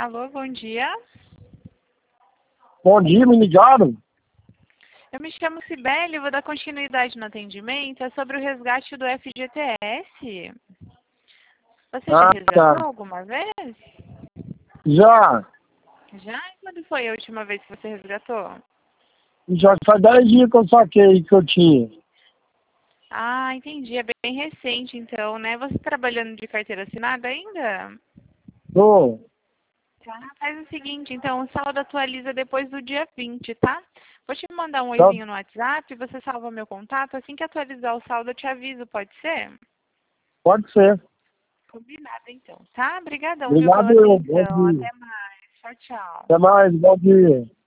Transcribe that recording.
Alô, bom dia. Bom dia, me ligaram? Eu me chamo Cibele, vou dar continuidade no atendimento. É sobre o resgate do FGTS. Você já Ah, resgatou tá. alguma vez? Já. Já? E quando foi a última vez que você resgatou? Já faz 10 dias que eu saquei que eu tinha. Ah, entendi. É bem recente, então, né? Você trabalhando de carteira assinada ainda? Tô. Tá, faz o seguinte, então, o saldo atualiza depois do dia 20, tá? Vou te mandar um Tá, oizinho no WhatsApp, você salva meu contato. Assim que atualizar o saldo, eu te aviso, pode ser? pode ser. Combinado, então, tá? Obrigadão, viu, pela Obrigado, eu. Bom atenção. dia. Até mais. Tchau, tchau. Até mais, bom dia.